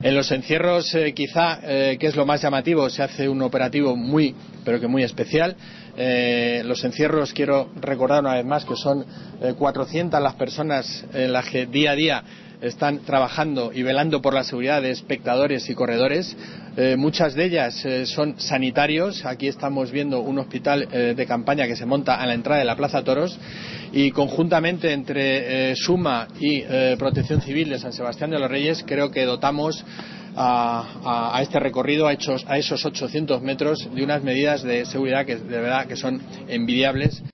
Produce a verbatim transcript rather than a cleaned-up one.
En los encierros, eh, quizá, eh, que es lo más llamativo, se hace un operativo muy, pero que muy especial. Eh, los encierros, quiero recordar una vez más que son eh, cuatrocientas las personas en las que día a día están trabajando y velando por la seguridad de espectadores y corredores. Eh, muchas de ellas eh, son sanitarios. Aquí estamos viendo un hospital eh, de campaña que se monta a la entrada de la Plaza Toros, y conjuntamente entre eh, Suma y eh, Protección Civil de San Sebastián de los Reyes creo que dotamos a, a, a este recorrido, a, hechos, a esos ochocientos metros, de unas medidas de seguridad que de verdad que son envidiables.